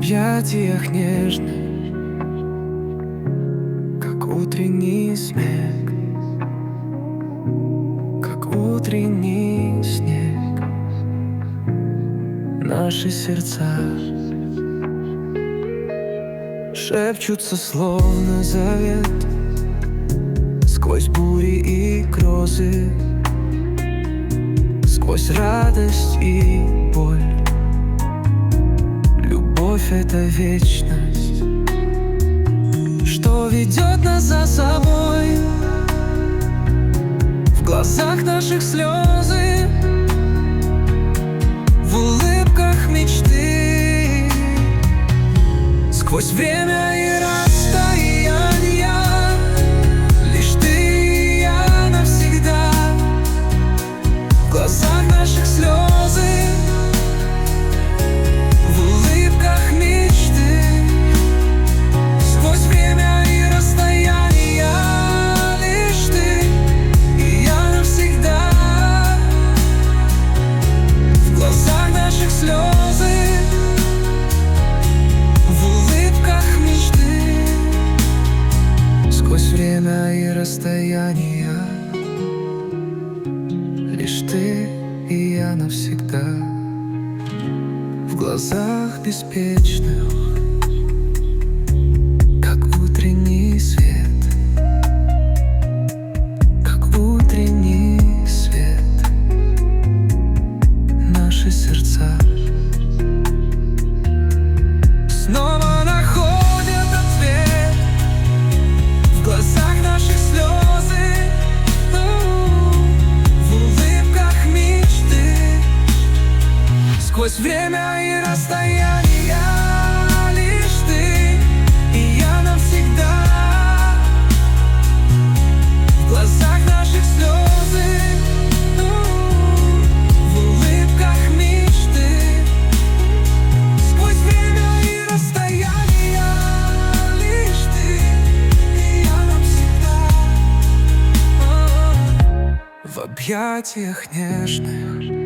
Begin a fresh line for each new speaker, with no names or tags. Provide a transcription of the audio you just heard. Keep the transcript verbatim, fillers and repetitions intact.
объятиях нежных, как утренний снег, как утренний снег. Наши сердца шепчутся, словно завет, сквозь бури и грозы, сквозь радость и боль. Любовь — это вечность, что ведет нас за собой. В глазах наших слезы, в улыбках мечты, сквозь время и расстояние. Лишь ты и я навсегда. В глазах наших слезы, в улыбках мечты, сквозь время и расстояние. Лишь ты и я навсегда. В глазах наших слезы, в улыбках мечты, сквозь время и расстояние. Лишь ты и я навсегда. В глазах беспечных, как утренний свет, как утренний свет. Наши сердца снова находят ответ. В глазах наших слезы, в улыбках мечты, сквозь время и расстояние. Лишь ты и я навсегда. В глазах наших слезы, в улыбках мечты, сквозь время и расстояние. Лишь ты и я навсегда. В объятиях нежных,